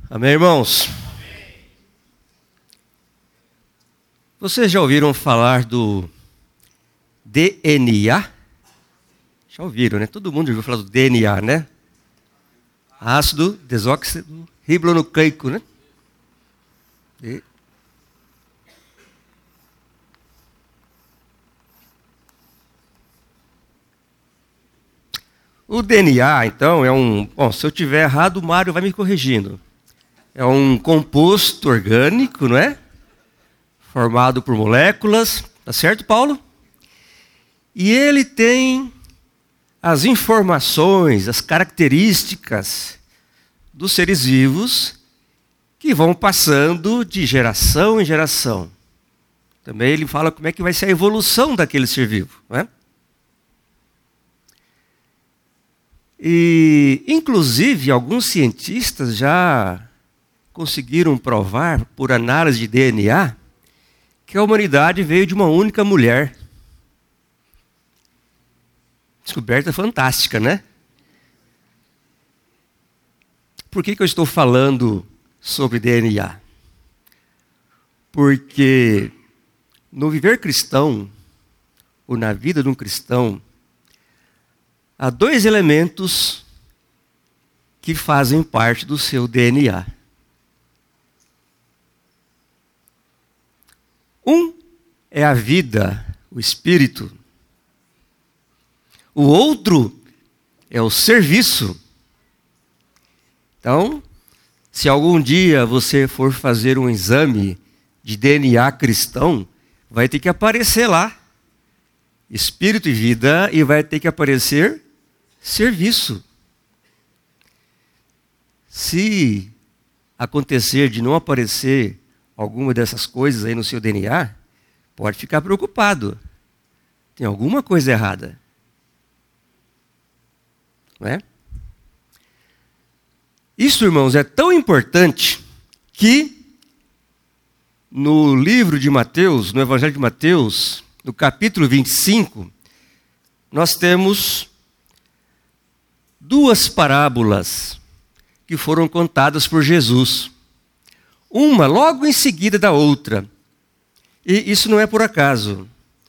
Amém, irmãos? Vocês já ouviram falar do DNA? Já ouviram, né? Todo mundo já ouviu falar do DNA, né? Ácido desoxirribonucleico, né? O DNA, então, é um... Bom, se eu tiver errado, o Mário vai me corrigindo. É um composto orgânico, não é? Formado por moléculas, tá certo, Paulo? E ele tem as informações, as características dos seres vivos que vão passando de geração em geração. Também ele fala como é que vai ser a evolução daquele ser vivo, não é? E, inclusive, alguns cientistas já conseguiram provar, por análise de DNA, que a humanidade veio de uma única mulher. Descoberta fantástica, né? Por que eu estou falando sobre DNA? Porque no viver cristão, ou na vida de um cristão, há dois elementos que fazem parte do seu DNA. Um é a vida, o espírito. O outro é o serviço. Então, se algum dia você for fazer um exame de DNA cristão, vai ter que aparecer lá espírito e vida e vai ter que aparecer serviço. Se acontecer de não aparecer alguma dessas coisas aí no seu DNA, pode ficar preocupado. Tem alguma coisa errada. Não é? Isso, irmãos, é tão importante que no livro de Mateus, no Evangelho de Mateus, no capítulo 25, nós temos duas parábolas que foram contadas por Jesus. Uma logo em seguida da outra. E isso não é por acaso.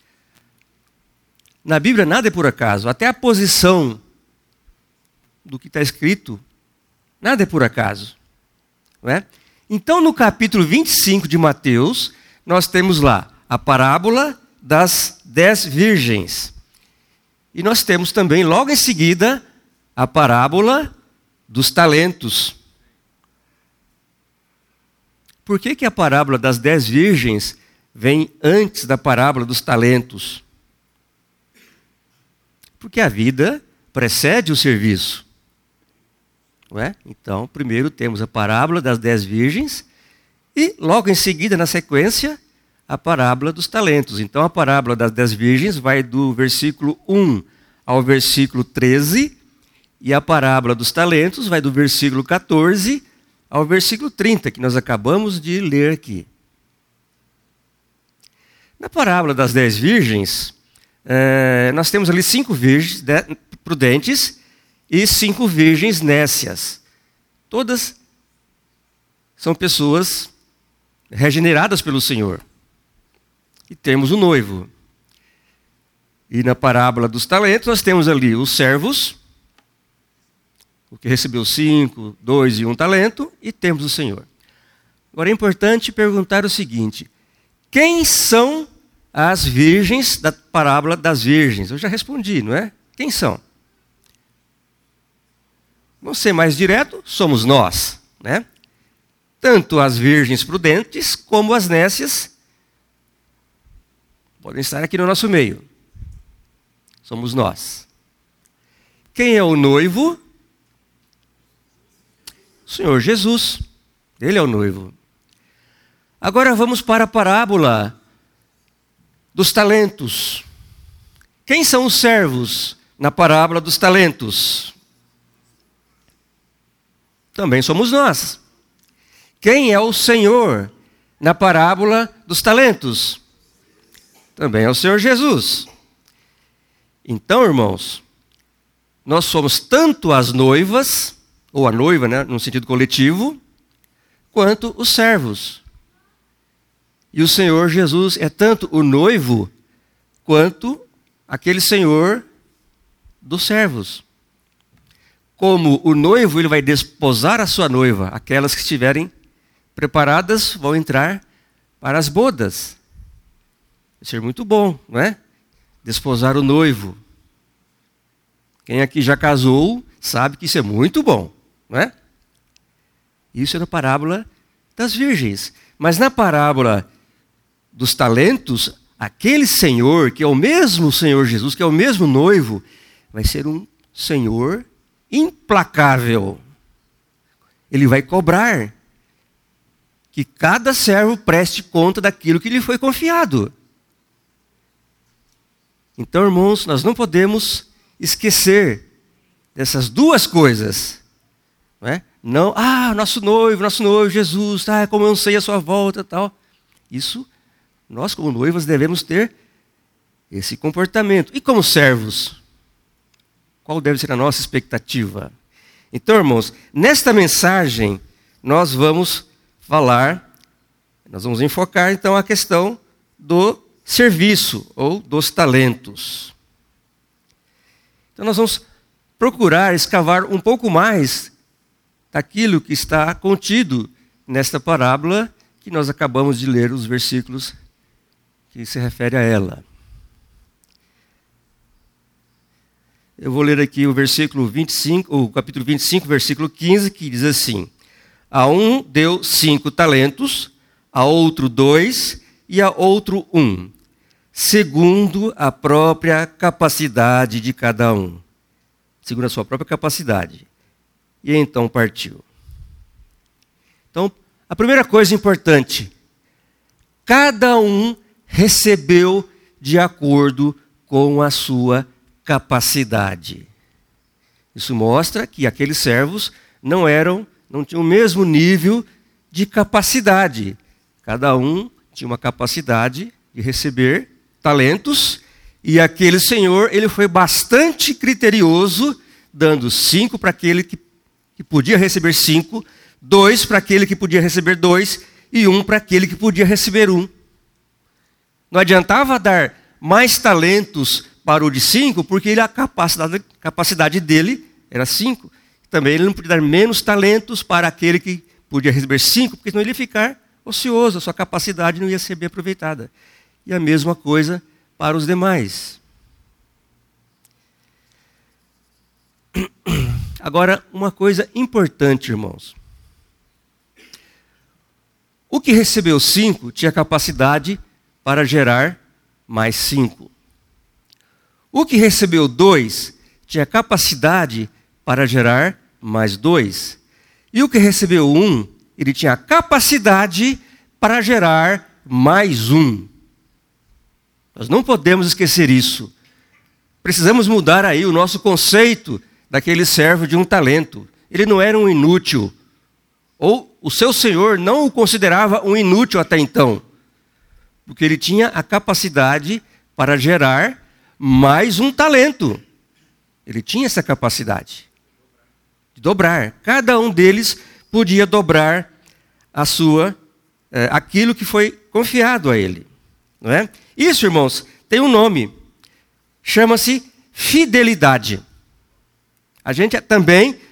Na Bíblia nada é por acaso. Até a posição do que está escrito, nada é por acaso. Não é? Então, no capítulo 25 de Mateus, nós temos lá a parábola das 10 virgens. E nós temos também, logo em seguida, a parábola dos talentos. Por que a parábola das 10 virgens vem antes da parábola dos talentos? Porque a vida precede o serviço. Não é? Então, primeiro temos a parábola das 10 virgens e, logo em seguida, na sequência, a parábola dos talentos. Então, a parábola das 10 virgens vai do versículo 1 ao versículo 13 e a parábola dos talentos vai do versículo 14 ao versículo 30, que nós acabamos de ler aqui. Na parábola das 10 virgens, nós temos ali 5 virgens prudentes e 5 virgens nécias. Todas são pessoas regeneradas pelo Senhor. E temos o noivo. E na parábola dos talentos, nós temos ali os servos, o que recebeu 5, 2 e 1 talento, e temos o Senhor. Agora é importante perguntar o seguinte: quem são as virgens da parábola das virgens? Eu já respondi, não é? Quem são? Vamos ser mais direto, somos nós, né? Tanto as virgens prudentes como as nécias podem estar aqui no nosso meio. Somos nós. Quem é o noivo? O Senhor Jesus. Ele é o noivo. Agora vamos para a parábola dos talentos. Quem são os servos na parábola dos talentos? Também somos nós. Quem é o Senhor na parábola dos talentos? Também é o Senhor Jesus. Então, irmãos, nós somos tanto as noivas, ou a noiva, né, no sentido coletivo, quanto os servos. E o Senhor Jesus é tanto o noivo quanto aquele senhor dos servos. Como o noivo, ele vai desposar a sua noiva. Aquelas que estiverem preparadas vão entrar para as bodas. Vai ser muito bom, não é? Desposar o noivo. Quem aqui já casou sabe que isso é muito bom, não é? Isso é na parábola das virgens. Mas na parábola dos talentos, aquele Senhor, que é o mesmo Senhor Jesus, que é o mesmo noivo, vai ser um Senhor implacável. Ele vai cobrar que cada servo preste conta daquilo que lhe foi confiado. Então, irmãos, nós não podemos esquecer dessas duas coisas. Não é? Não, nosso noivo, Jesus, como eu ansei a sua volta e tal. Isso, nós como noivas devemos ter esse comportamento. E como servos? Qual deve ser a nossa expectativa? Então, irmãos, nesta mensagem, nós vamos enfocar então a questão do serviço ou dos talentos. Então nós vamos procurar escavar um pouco mais daquilo que está contido nesta parábola que nós acabamos de ler, os versículos que se refere a ela. Eu vou ler aqui o capítulo 25, versículo 15, que diz assim: a um deu 5 talentos, a outro 2 e a outro 1, segundo a própria capacidade de cada um. Segundo a sua própria capacidade. E então partiu. Então, a primeira coisa importante: cada um recebeu de acordo com a sua capacidade. Isso mostra que aqueles servos não tinham o mesmo nível de capacidade. Cada um tinha uma capacidade de receber talentos, e aquele senhor, ele foi bastante criterioso, dando 5 para aquele que podia receber 5, 2 para aquele que podia receber 2, e 1 para aquele que podia receber 1. Não adiantava dar mais talentos para o de 5, porque a capacidade dele era 5. Também ele não podia dar menos talentos para aquele que podia receber 5, porque senão ele ia ficar ocioso, a sua capacidade não ia ser bem aproveitada. E a mesma coisa para os demais. Agora, uma coisa importante, irmãos. O que recebeu 5 tinha capacidade para gerar mais 5. O que recebeu 2 tinha capacidade para gerar mais 2. E o que recebeu 1, ele tinha capacidade para gerar mais 1. Nós não podemos esquecer isso. Precisamos mudar aí o nosso conceito daquele servo de um talento. Ele não era um inútil. Ou o seu senhor não o considerava um inútil até então. Porque ele tinha a capacidade para gerar mais um talento. Ele tinha essa capacidade de dobrar. Cada um deles podia dobrar aquilo que foi confiado a ele. Não é? Isso, irmãos, tem um nome. Chama-se fidelidade. A gente também